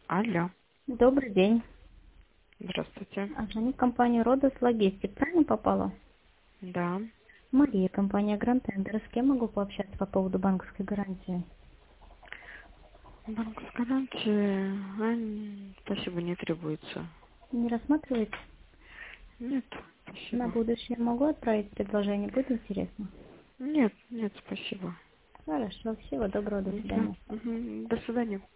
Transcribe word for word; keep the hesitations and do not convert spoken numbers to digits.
Алло, Добрый день. здравствуйте. А, Звонит компания Родос Логистик. Правильно попала? Да, Мария, компания Гранд Тендер. С кем могу пообщаться по поводу банковской гарантии? банковская гарантия, а, н- спасибо, не требуется. Не рассматриваете? Нет, На спасибо. будущее могу отправить предложение. Будет интересно? Нет, нет, спасибо. Хорошо. Всего доброго. До Мгм, свидания. мгм. До свидания.